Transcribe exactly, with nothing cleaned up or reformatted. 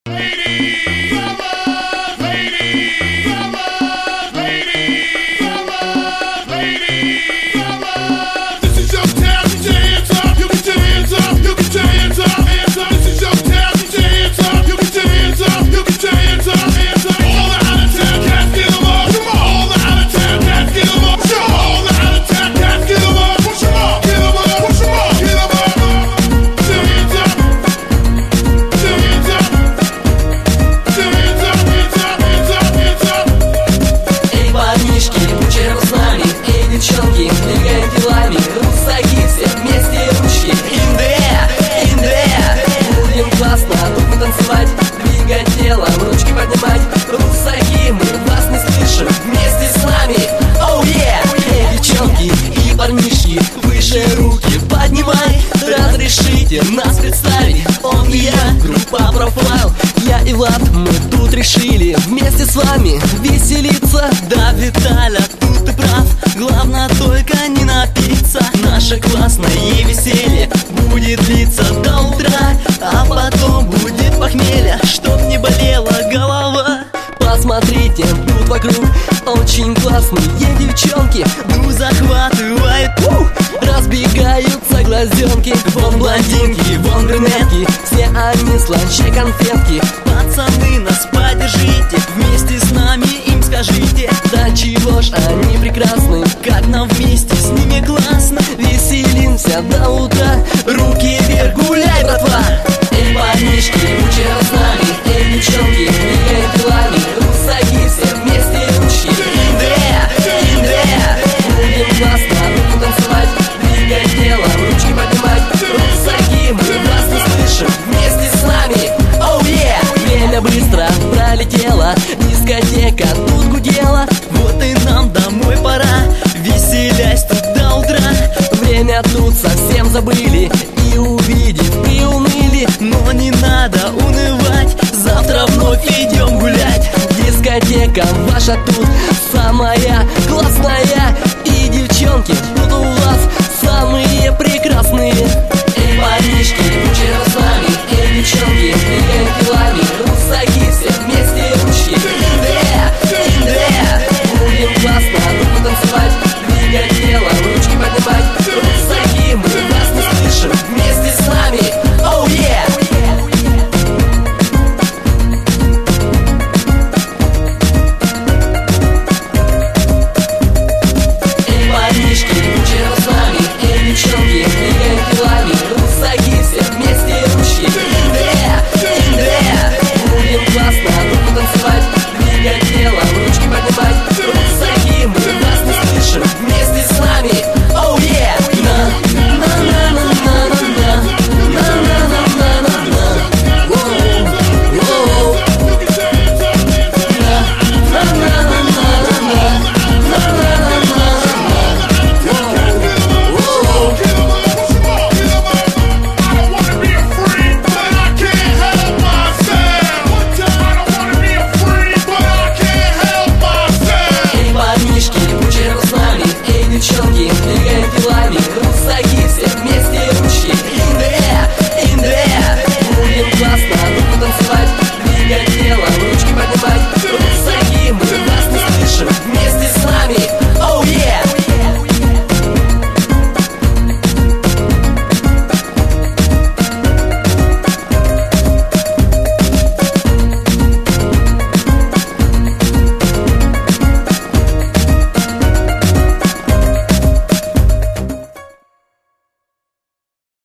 Выше руки поднимай, разрешите нас представить. Он и я, группа Профайл, я и Влад, мы тут решили вместе с вами веселиться. Да, Виталя, тут ты прав, главное только не напиться. Наше классное веселье будет длиться до утра, а потом будет похмелье, чтоб не болела голова. Посмотрите, тут вокруг очень классные девчонки. Ну захватывает, ух, разбегаются глазенки. Вон блондинки, вон брюнетки, все они слаще конфетки. Пацаны, нас поддержите, вместе с нами им скажите. Да чего ж они прекрасны, как нам вместе с ними классно. Веселимся до утра, руки вверх, гуляй, братва. Эй, парнишки, вечер с нами, эй, девчонки, двигай делами, русаки, все вместе ручки. Индре, Индре, будем классно, будем танцевать, двигать телом, ручки поднимать. Русаки, мы вас не слышим, вместе с нами, оу, е! Время быстро пролетело, дискотека тут гудела. Вот и нам домой пора, веселясь тут до утра. Время тут совсем забыли, и увидев, и уныли. Но не надо унывать, завтра вновь идем гулять. Дискотека ваша тут самая классная, и девчонки тут у вас самые прекрасные. Эй, парнишки, вечер с нами, эй, девчонки, двигаем делами, русаки, все вместе ручки. Индре, Индре, будем классно, будем танцевать, двигать телом, ручки поднимать. Русаки, мы вас не слышим, вместе с нами, оу, е! Эй, парнишки, вечер с нами, эй, девчонки, двигаем делами, русаки, все вместе ручки. Индре, Индре, будем классно, будем танцевать, двигать телом, ручки поднимать. Русаки, мы вас не слышим, вместе с нами, оу, е! Девчонки, двигаем делами, русаки, все вместе ручки. Индре, Индре, будем классно, будем танцевать.